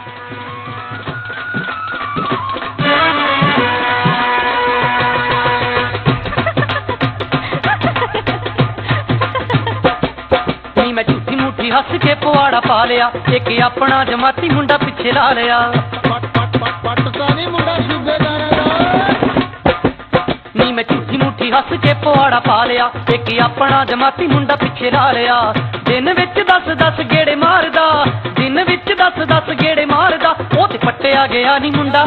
मैं झूठी मूठी हस के पवाड़ा पा लिया, एक अपना जमाती मुंडा पिछे ला लिया। नी मैं झूठी मूठी हस के पवाड़ा पा लिया, एक अपना जमाती मुंडा पिछे ला लिया। दिन विच 10-10 गेड़े मारदा, दिन विच 10-10 गेड़े मारदा, ओ ते पट्टिया गया नी मुंडा।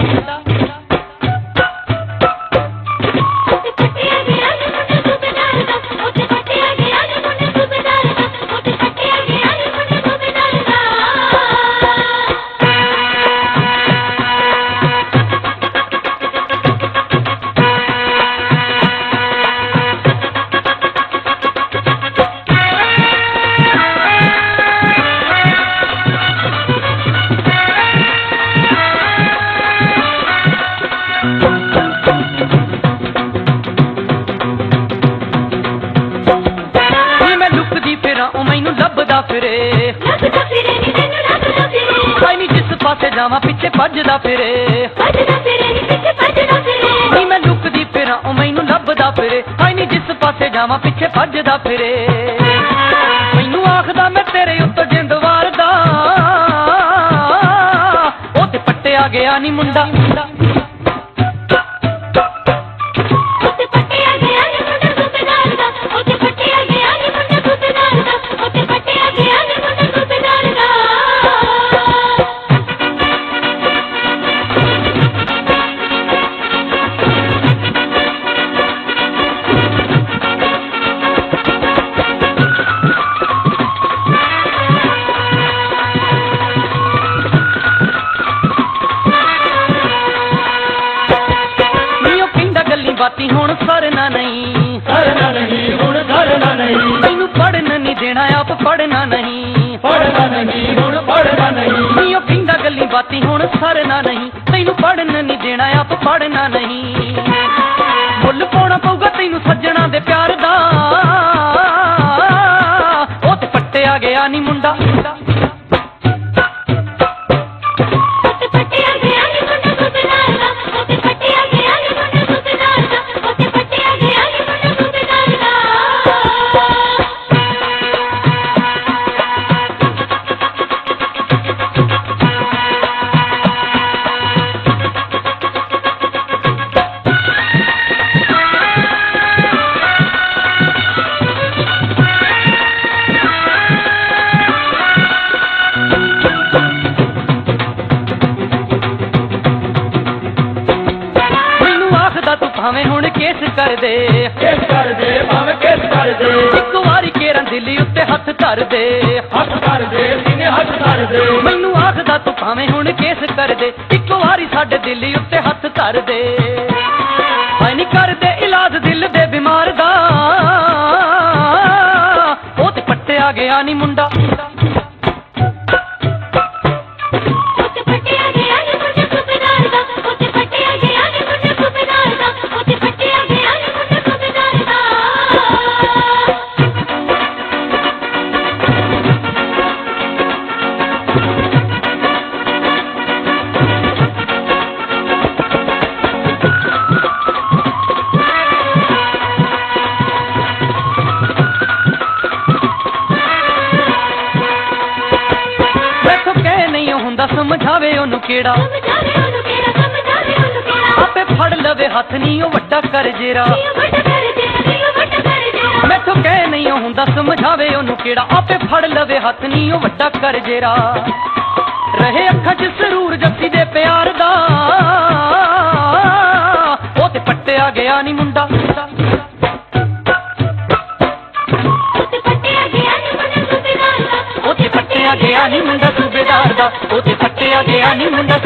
जावा पिछे भजदा फिरे, नी मैं लुकदी फिरां ओ मैनू लभदा फिरे। हाय नी जिस पासे जावा पिछे भजदा फिरे, मैनू आखदा मैं तेरे उत्ते जिंद वारदा, ओ ते पट्टिया गया नी मुंडा। बाती हुण सरना नहीं, सरना नहीं हुण सरना नहीं। मैनू पढ़न नहीं देना आप पढ़ना नहीं, पढ़ना नहीं हुण पढ़ना नहीं। नी ओ कहंदा गल्ली बाती हुण सरना नहीं, मैनू पढ़न नहीं देना आप पढ़ना नहीं। मुल पाउणा पऊगा तैनू सज्जणा दे प्यार दा, ओ ते पट्टिया गया नी मुंडा। भावें हुण केस कर दे, केस कर दे, भावें केस कर दे। एक वारी केरा दिल्ली उत्ते हथ धर दे, हथ धर दे, सीने हथ धर दे। मैनू आखदा तू भावें हुण केस कर दे, एक वारी साडे दिल्ली उत्ते हथ धर दे। हाय नी कर दे इलाज दिल दे बीमार दा, ओ ते पट्टिया गया नी मुंडा। समझावे ओनू केड़ा, आपे फड़ लवे हथ नी ओ वड्डा कर जेरा। मैथों कह नहीं हुंदा समझावे ओनू केड़ा, आपे फड़ लवे हथ नी ओ वड्डा कर जेरा। रहे अखां च सरूर जफ्फी दे प्यार दा, ओ ते पट्टिया गया नी मुंडा। गया नी मुंडा सूबेदार दा, ओ ते पट्टिया गया नी मुंडा